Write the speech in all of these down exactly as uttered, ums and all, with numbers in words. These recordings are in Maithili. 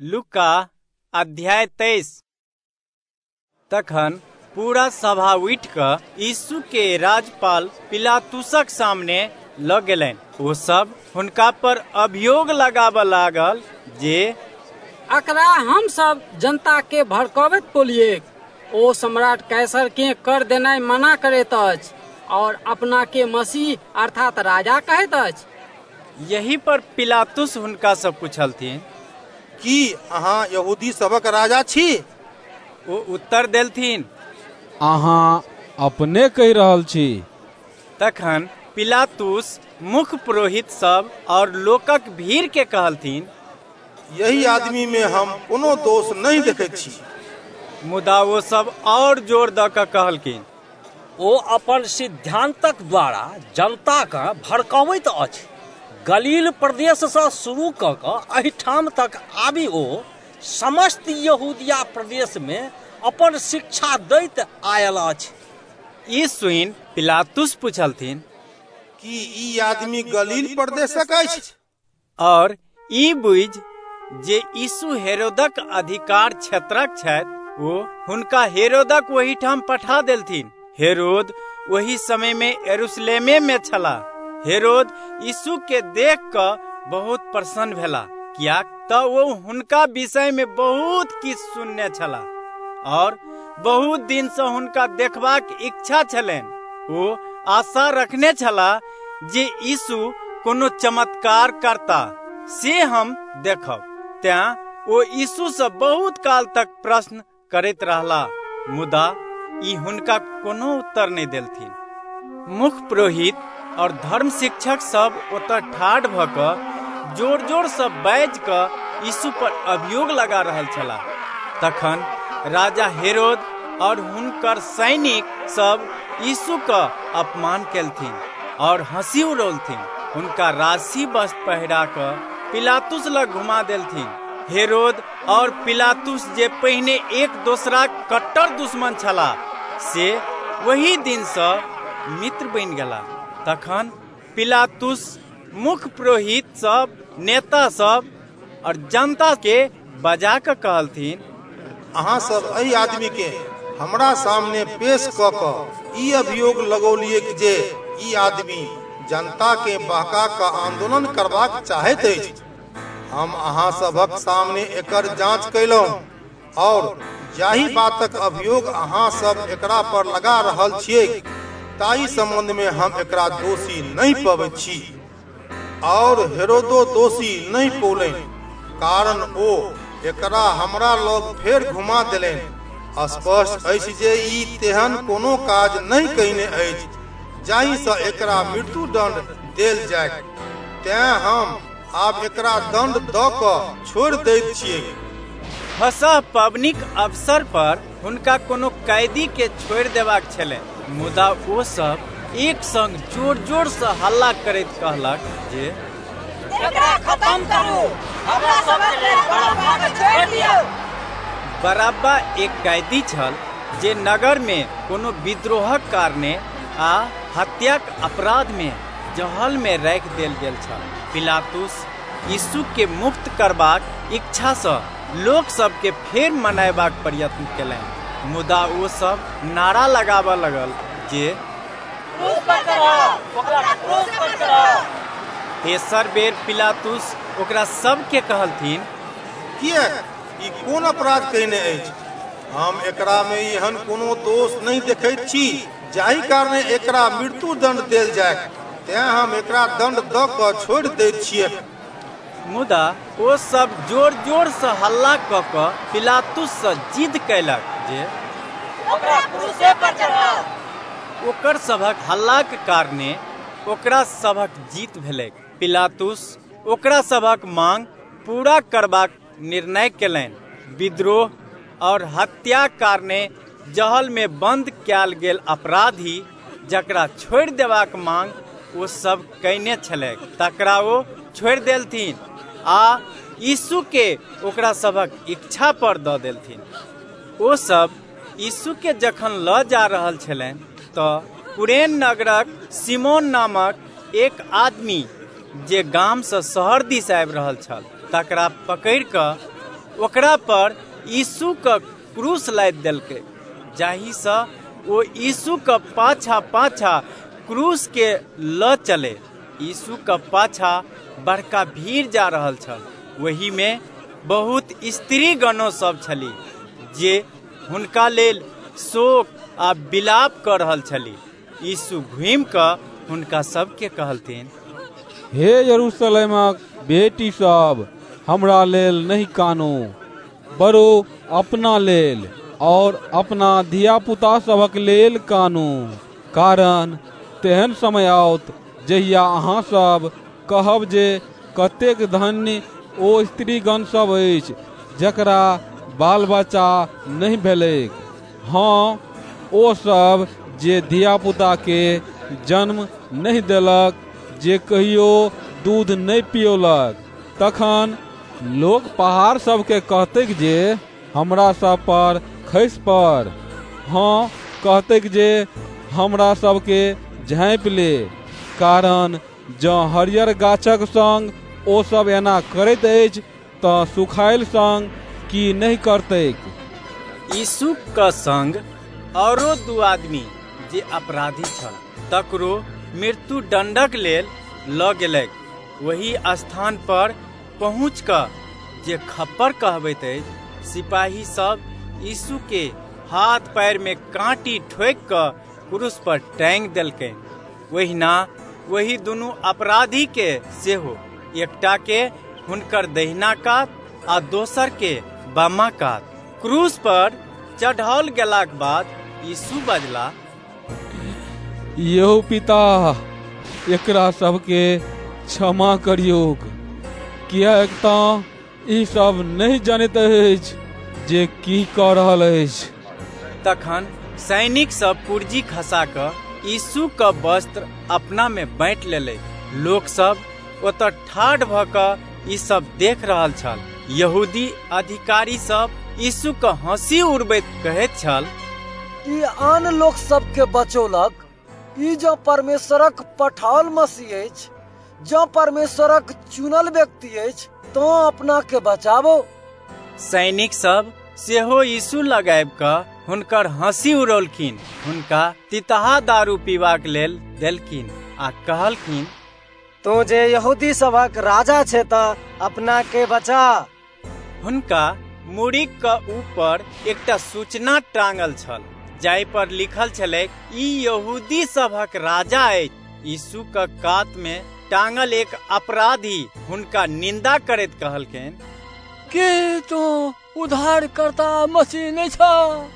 लूका अध्याय तेईस। तखन पूरा सभा उठि कऽ यीशु के राजपाल पिलातुसक सामने लऽ गेलनि। ओ सब हुनका पर अभियोग लगाबऽ लागल जे एकरा हम सब जनता के भड़कावैत पोलिए। ओ सम्राट कैसर के कर देनाइ मना करैत अछि और अपना के मसीह अर्थात राजा कहैत अछि। यही पर पिलातुस हुनका सब पूछलथिन, की अहाँ यहूदी सबक राजा छी? ओ उत्तर देलथिन, अहाँ अपने कहि रहल छी। तखन पिलातुस मुख्य पुरोहित सब और लोकक भीड़ के कहलथिन, यही आदमी में हम कोनो दोष नहीं देखैत छी। मुदा वो सब और जोर दऽ कऽ कहलखिन, ओ अपन सिद्धांतक द्वारा जनता के भड़कावैत अछि। गलील प्रदेश से शुरू कऽ कऽ एहिठाम तक आबि ओ समस्त यहूदिया प्रदेश में अपन शिक्षा दैत आयल अछि। ई सुनि पिलातुस पूछलथिन, की ई आदमी गलील प्रदेशक अछि? और ई बुझि जे यीशु हेरोदक अधिकार क्षेत्रक छथि, ओ हुनका हेरोदक वही ठाम पठा देलथिन। हेरोद वही समय में यरूशलेमे में छला। हेरोद यीशु के देख कऽ बहुत प्रसन्न भेला, कियाक तऽ वो हुनका विषय में बहुत किछ सुनने छला और बहुत दिन से हुनका देखबाक इच्छा छलनि। ओ आशा रखने छला जे यीशु कोनो चमत्कार करता से हम देखब। तें ओ यीशु से बहुत काल तक प्रश्न करैत रहला, मुदा ई हुनका कोनो उत्तर नहीं देलथिन। मुख्य पुरोहित और धर्म शिक्षक सब ओतऽ ठाढ़ भऽ कऽ जोर जोर से बाजि कऽ यीशु पर अभियोग लगा रहल छला। तखन राजा हेरोद और हुनकर सैनिक सब यीशु का अपमान केलथिन और हंसी उड़ौलथिन। हुनका राशि वस्त्र पहिरा कऽ पिलातुस लग घुमा देलथिन। हेरोद और पिलातुस जे पहिने एक दोसरा कट्टर दुश्मन छला, से वही दिन से मित्र बनि गेला। तखन पिलातुस मुख्य पुरोहित सब, नेता सब और जनता के बजा कऽ कहलथिन, अहाँ सब एहि आदमी के हमरा सामने पेश कऽ कऽ ई अभियोग लगौलिए जे ई आदमी जनता के बहका कऽ आंदोलन करबाक चाहैत अछि। हम अहाँ सबक सामने एकर जांच कैलहुँ और जाहि बातक अभियोग अहाँ सब एकरा पर लगा रहल छियै, ताहि संबंध में हम एकरा दोषी नहीं पबैत छी और हेरोदो दोषी नहीं पौलनि, कारण ओ एकरा हमरा लग फेर घुमा देलनि। स्पष्ट अछि जे ई तेहन कोनो काज नहीं कयने अछि जाहि से एकरा मृत्यु दंड देल जाय। तें हम आब एकरा दंड दऽ कऽ छोड़ि दैत छियै। फसह पबनीक अवसर पर हुनका कोनो कैदी के छोड़ि देबाक छलै, मुदा ओ सब एक संग जोर जोर से हल्ला करैत कहलक जे एकरा खत्म करू, हमरा सबके लेल बरअब्बा के छोड़ि दियौ। बरअब्बा एक कैदी छल जे नगर में कोनो विद्रोहक कारणे आ हत्याक अपराध में जहल में राखि देल गेल छल। पिलातुस यीशु के मुक्त करबाक इच्छा से लोक सब के फेर मनायबाक प्रयत्न केलनि, मुदा वो सब नारा लगाबऽ लगल जे क्रूस पर चढ़ाउ, ओकरा क्रूस पर चढ़ाउ। तेसर बेर पिलातुस ओकरा सब के कहलथिन, किएक ई कोन अपराध कयने अछि? हम एकरा में एहन कोनो दोष नहीं देखैत छी जाहि कारणे एकरा मृत्यु दंड देल जाय। तें हम एकरा दंड दऽ कऽ छोड़ि दैत छियै। मुदा ओ सब जोर जोर से हल्ला कऽ कऽ पिलातुस से जिद कैलक जे ओकरा क्रूसे पर चढ़ाउ। ओकर सभक हल्ला के कारणे ओकरा सभक जीत भेलै। पिलातुस ओकरा सभक मांग पूरा करबाक निर्णय केलनि। विद्रोह और हत्या कारणे जहल में बंद कैल गेल अपराधी जकरा छोड़ि देबाक मांग ओ सब कयने छलै, तकरा ओ छोड़ि देलथिन आ यीशु के ओकरा सभक इच्छा पर दऽ देलथिन। ओ सब यीशु के जखन लऽ जा रहल छलनि तऽ कुरेन नगरक सिमोन नामक एक आदमी जे गाम से शहर दिस आबि रहल छल, तकरा पकड़ि कऽ ओकरा पर यीशु का क्रूस लाद देलकै, जाहि से वो यीशु का पाछा पाछा क्रूस के ल चले। यीशु का पाछा बड़का भीड़ जा रहल छल। वही में बहुत स्त्री गणों सब छली जे हुनका लेल शोक आ विलाप कर रहल छली। यीशु घूम कऽ हुनका सबके कहलथिन, हे यरूशलेमक बेटी सब, हमरा लेल नहीं कानू, बरो अपना लेल और अपना धिया पुता सबक लेल कानू, कारण तेहन समय आओत जहिया अहाँ सब कहब जे कतेक धन्य ओ स्त्रीगण सब अछि जकरा बाल बच्चा नहीं भेलैक। हाँ, ओ सब जे धिया पुता के जन्म नहीं देलक, जे कहियो दूध नहीं पियोलक। तखन लोग पहाड़ सबके कहतैक जे हमरा सब पर खसि पड़, हाँ कहतैक जे हमरा सबके झाँपि ले, कारण जँ हरियर गाछक संग ओ सब एना करैत अछि तऽ सुखायल संग की नहीं करतैक। यीशु का संग औरो दू आदमी जे अपराधी छल तकरो मृत्यु दंडक लेल ल गेलैक। वही स्थान पर पहुँच कऽ जे खप्पर कहबैत अछि, सिपाही सब यीशु के हाथ पैर में कांटी ठोकि कऽ क्रूस पर टांगि देलकै। वहिना वही दुनू अपराधी के सेहो, एकटा के हुनकर दहिना कात आ दोसर के बामा कात क्रूस पर चढ़ाओल गेलाक बाद यीशु बजला, यौ पिता, एकरा सबके क्षमा करियौक, किएक तऽ ई सब नहीं जानैत अछि जे की कऽ रहल अछि। तखन सैनिक सब पुर्जी खसा कऽ यीशु का वस्त्र अपना में बांटि लेलै। लोक सब ओतऽ ठाढ़ भऽ कऽ ई सब देख रहल छल। यहूदी अधिकारी सब यीशु का हंसी उड़बैत कहैत छल, ई आन लोक सबके बचौलक, ई जो परमेश्वरक पठाओल मसीह अछि, जो परमेश्वरक चुनल व्यक्ति अछि, तो अपना के बचाबो। सैनिक सब सेहो यीशु लगाबि कऽ हुनकर हंसी उड़ौलखिन, हुनका तितहा दारू पीबाक लेल देलखिन आ कहलखिन, तू जे यहूदी सभक राजा छे तऽ अपना के बचा। हुनका मुड़ीक का ऊपर एकटा सूचना टांगल छल, जाहि पर लिखल छलै, ई यहूदी सभक राजा अछि। यीशु का कात में टांगल एक अपराधी हुनका निंदा करैत कहलखिन, कि तू उद्धारकर्ता मसीह नहीं छा?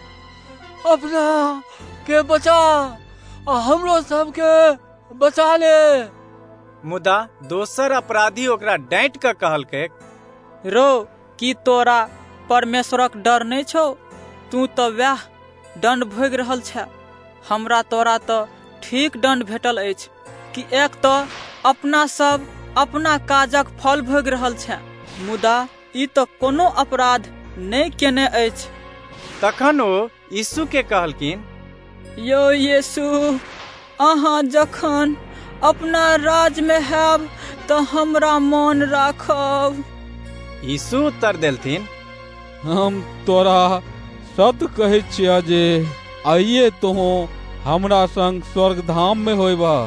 अपना के बचा आ हमरो सबके बचा ले। मुदा दोसर अपराधी ओकरा डांटि कऽ कहलकै, रो, की तोरा परमेश्वरक डर नहीं छौ? तू तो वह दंड भोग रहल छै। हमरा तोरा तो ठीक दंड भेटल अछि कि एक तो अपना सब अपना काजक फल भोग रहल छै, मुदा ई तो कोनो अपराध नहीं केने अछि। तखन ओ यीशु के कहलखिन, यौ यीशु, अहाँ जखन अपना राज में हैब तो हमरा मन राखब। यीशु उत्तर देलथिन, हम तोरा सत्य कहै छियै जे आइए तोहो हमरा संग स्वर्ग धाम में होइबा।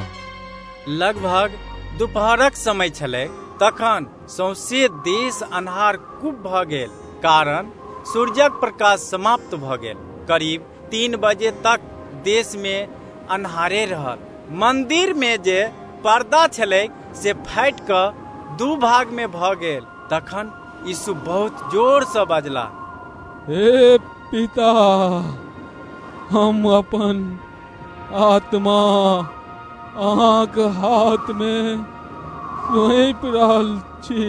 लगभग दुपहरक समय छलै। तखन सौंसे देश अन्हार खूब भऽ गेल, कारण सूर्यक प्रकाश समाप्त भऽ गेल। करीब तीन बजे तक देश में अन्हारे रहल। मंदिर में जे पर्दा छलै से फाटि कऽ दू भाग में भऽ गेल। तखन यीशु बहुत जोर से बजला, हे पिता, हम अपन आत्मा अहाँक हाथ में सौंपि रहल छी।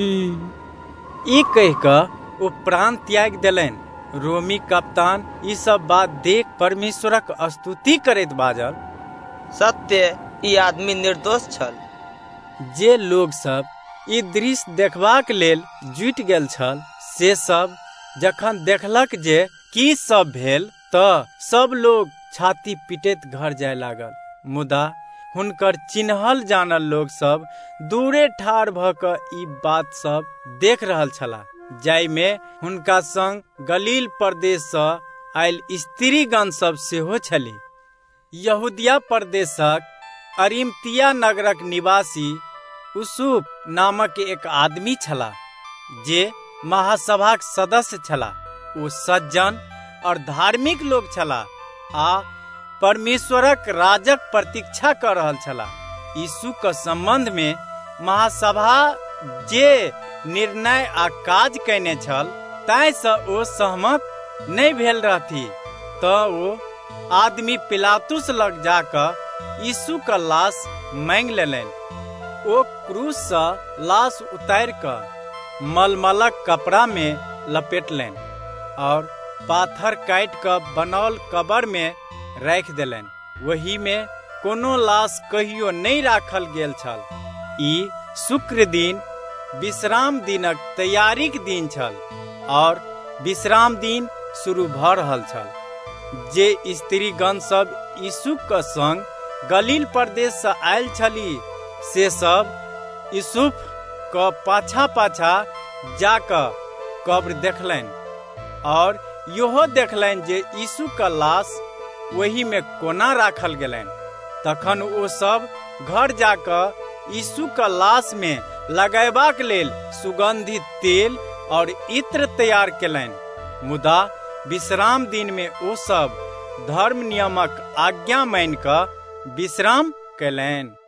ई कहि कऽ ओ प्राण त्याग देलनि। रोमी कप्तान ई सब बात देख परमेश्वरक स्तुति करैत बाजल, सत्य, ई आदमी निर्दोष छल। जे लोग सब ई दृश्य देखबाक लेल जुटि गेल छल, से सब जखन देखलक जे की सब भेल तऽ सब लोग छाती पीटैत घर जाय लागल। मुदा हुनकर चिन्हल जानल लोग सब दूरे ठाढ़ भऽ कऽ ई बात सब देख रहल छलाह। जाय में हुनका संग गलील प्रदेश सँ आयल स्त्रीगण सब सेहो छली। यहूदिया प्रदेशक अरिमतिया नगरक निवासी यूसुफ नामक एक आदमी छला जे महासभाक सदस्य छला। ओ सज्जन और धार्मिक लोग छला आ परमेश्वरक राजक प्रतीक्षा कर रहल छला। यीशु के संबंध में महासभा जे निर्णय आ काज कैने छल ताहि सँ ओ सहमत नहीं भेल रहथि। तो ओ आदमी पिलातुस लग जाकर यीशु का लाश मांग लेलनि। ओ क्रूस सँ लाश उतारि कर मलमलक कपड़ा में लपेटलनि और पाथर काट कर बनौल कबर में राख देलनि। वही में कोनो लाश कहियो नहीं राखल गेल छल। ई शुक्र दिन विश्राम दिनक तैयारीक दिन छल और विश्राम दिन शुरू भ रहल छल। जे स्त्रीगण सब यीशु के संग गलील प्रदेश से आयल छली से सब यूसुफ के पाछा पाछा जाकर कब्र देखलनि और योहो देखलनि जे यीशु का लाश वही में कोना राखल गेलनि। तखन ओ सब घर जाकर यीशु का लाश में लगैबाक लेल सुगंधित तेल और इत्र तैयार केलनि। मुदा विश्राम दिन में ओ सब धर्म नियमक आज्ञा मान कऽ विश्राम केलनि।